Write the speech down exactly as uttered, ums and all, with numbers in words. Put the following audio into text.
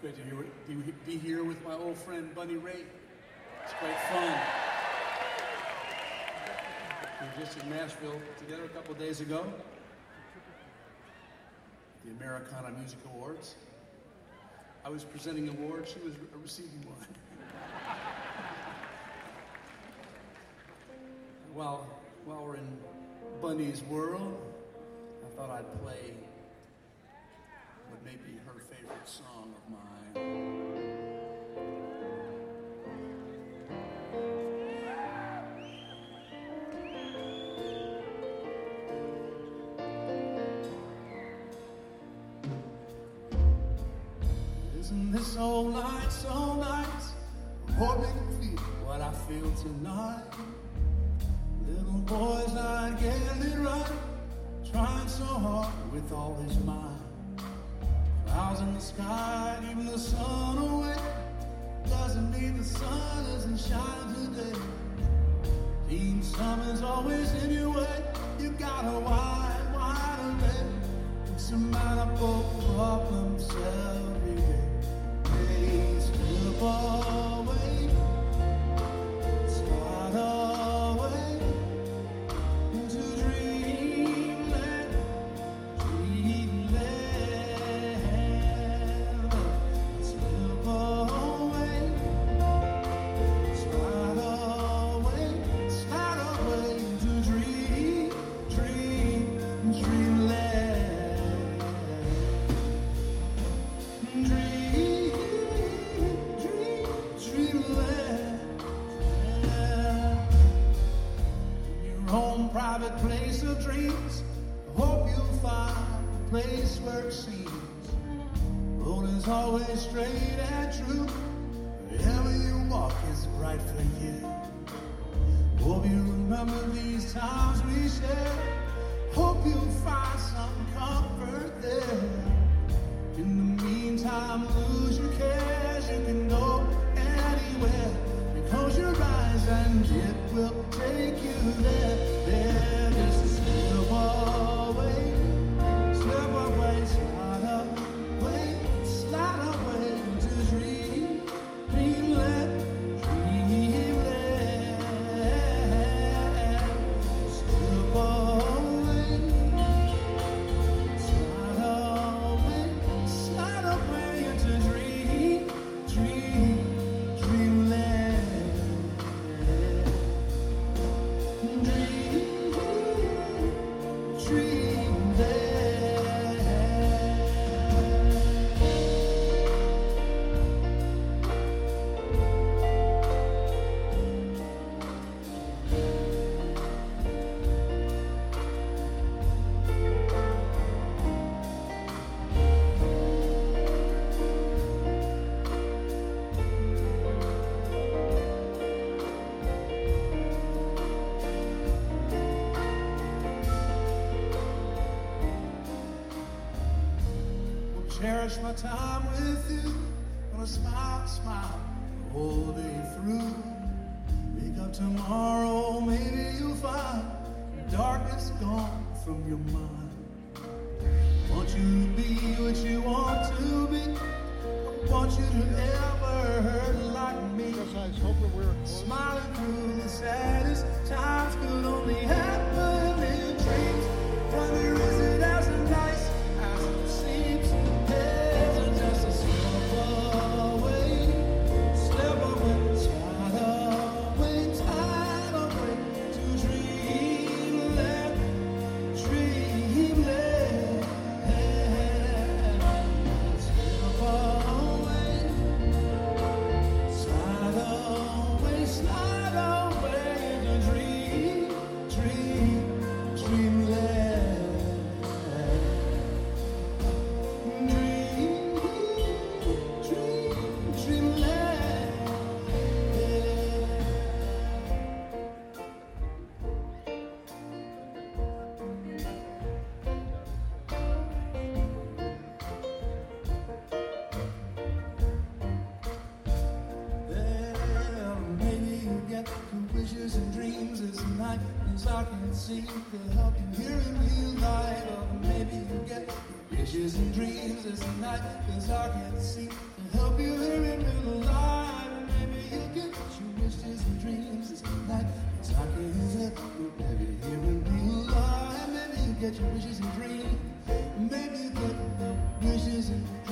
great to hear, be here with my old friend Bunny Ray. It's great fun. We were just in Nashville together a couple of days ago. The Americana Music Awards. I was presenting awards, she was receiving one. while, while we're in Bunny's world, I thought I'd play what may be her favorite song of mine. Isn't this old night so nice? I hope you can feel what I feel tonight. Little boy's not getting it right, trying so hard with all his mind. Clouds in the sky, keeping the sun away. Doesn't mean the sun doesn't shine today. Teen summer's always in your way. You got a wide, wide array. It's a manifold problems every day. They slip away, slide away into dreamland, dreamland. Slip away, slide away, slide away into dream, dream, dreamland. Dream, dream, dreamland. Your own private place of dreams. I hope you'll find a place where it seems road is always straight and true. Wherever you walk is right for you. Hope you remember these times we shared. Hope you'll find some comfort there. In the meantime, lose your cares. You can go anywhere. You close your eyes and it will take you there. There, just slip away, slip away, slide away, slide away into dream, dreamland, dreamland. Slip away, slide away, slide away into dream, dream, dreamland. Dream, dreamland. Cherish my time with you. Gonna smile, smile the whole day through. Wake up tomorrow, maybe you'll find the darkness gone from your mind. Want you to be what you want to be. I want you to ever hurt like me. Smiling through the saddest times could only happen in dreams. Wonder is it as nice as it seems? There's just a slip away, slip away, slide away, slide away to dreamland, dreamland. Slip away, slide away, slide away to dream, dream, dreamland. Dream, dream, dreamland. Well, maybe you get your wishes and dreams this night, 'cause I can see to help you here in real life. Or maybe you get wishes and dreams this night, cause I can see to help you hear it in alive. And maybe you'll get your wishes and dreams this night, cause I can help you, baby, hear it be alive. Maybe you'll get your wishes and dreams, maybe you get your wishes and